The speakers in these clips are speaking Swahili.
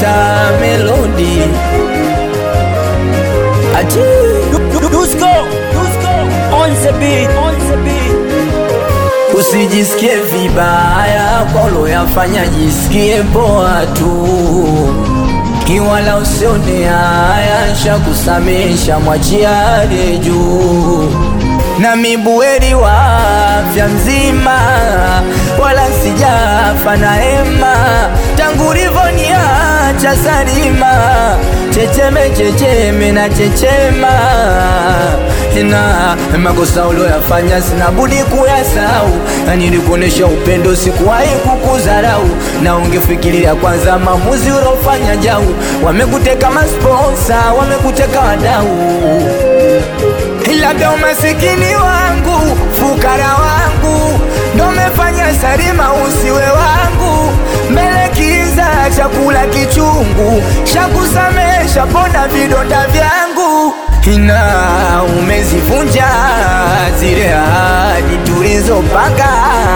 wananita Melody. Ati Dusko on the beat. Usijisikie vibaya kwa uloyafanya, jisikie poa tu, kiwala usione haya, shakusamesha mwachia juu. Na mibuheri wa afya mzima, wala sijafa na hema, tangu ulivoniacha salima, checheme na chechema. Na makosa uloyafanya sina budi kuyasahau, na nilikuonesha upendo sikuwahi kukudharau, na ungefikiria kwanza maamuzi ulofanya jau. Wamekuteka masponsa, wamekuteka wadau, labda umasikini wangu, fukara wangu, ndo mefanya Salima usiwe wangu. Mbele kiza, chakula kichungu, shakusamesha pona vidonda vyangu. Ina umezivunja zile ahadi tulizopanga,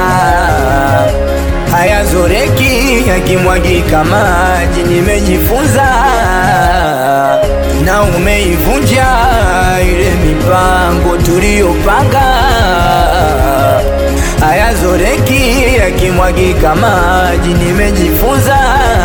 hayazoreki yakimwagika maji, nimejifunza. Na umeivunja ile mipango tuliyopanga, hayazoreki yakimwagika maji, nimejifunza.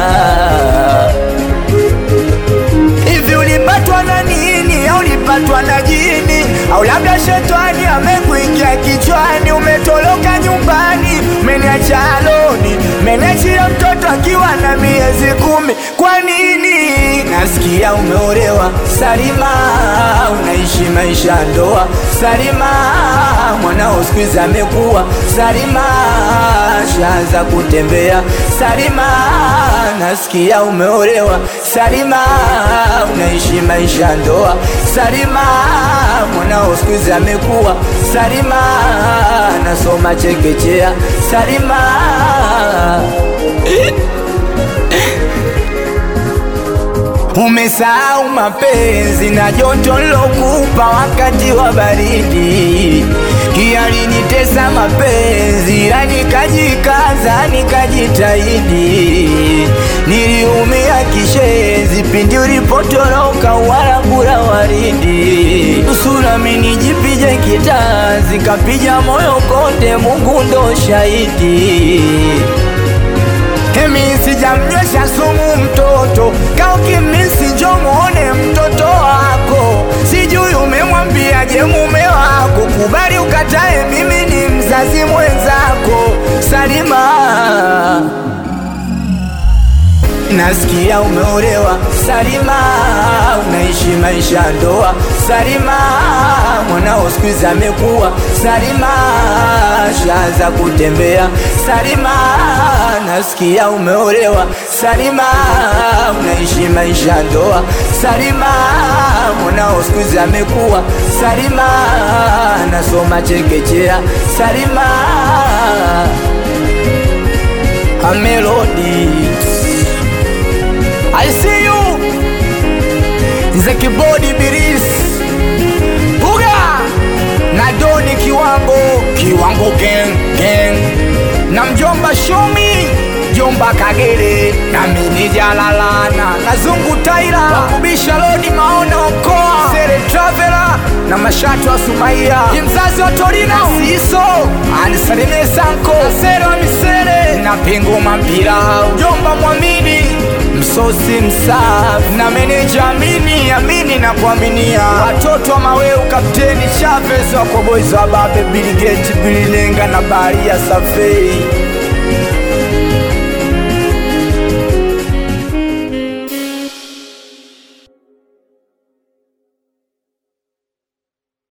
Hivi ulipatwa na nini? Au ulipatwa na jini? Au labda shetani amekuingia kichwani? Umetoroka nyumbani, umeniacha aloni, umeniachia mtoto akiwa na miezi 10. Kwa nini? Nasikia umeolewa Salima, unaishi maisha ndoa Salima, mwanao siku hizi amekuwa Salima, shaanza kutembea Salima. Nasikia umeolewa Salima, unaishi maisha ndoa Salima, mwanao siku hizi amekuwa Salima, nasoma chekechea Salima. Umesahau mapenzi na joto nilokupa wakati wa baridi, yalinitesa mapenzi, ila nikajikaza nikajitahidi. Niliumia kishenzi pindi ulipotoroka Uarabura waridi, nusura mimi nijipije kitazi, kapija moyo konde, Mungu ndo shahidi. Emi sijamnywesha sumu mtoto, kaukimisi njo muone mtoto wako. Sijui umemwambiaje mume wako, kubali ukatae, mimi ni mzazi mwenzako Salima. Nasikia umeolewa Salima, unaishi maisha ndoa Salima, mwanao siku hizi amekuwa Salima, shaanza kutembea Salima. Nasikia umeolewa Salima, unaishi maisha ndoa Salima, mwanao siku hizi amekuwa Salima, nasoma chekechea Salima. A Melody, I see you Zeki Body Biris Buga na Doni Kiwango gang na mjomba Shomi, jomba Kagere na mini Jalalana na Zungu Taira, wakubisha Lodi Maona Okoa, Sere Traveler na Mashatu wa Sumaia, mzazi wa Torino Siso Anisalime Sanko na Sere wa Misere na Pingu Mampira, jomba Mwamini Msosi Msafi na meneja Amini na kuaminia, watoto wa Maweu Kapteni Chavez, wako boys wa Babe Bill Gates, Billy Lenga na Baria Safei.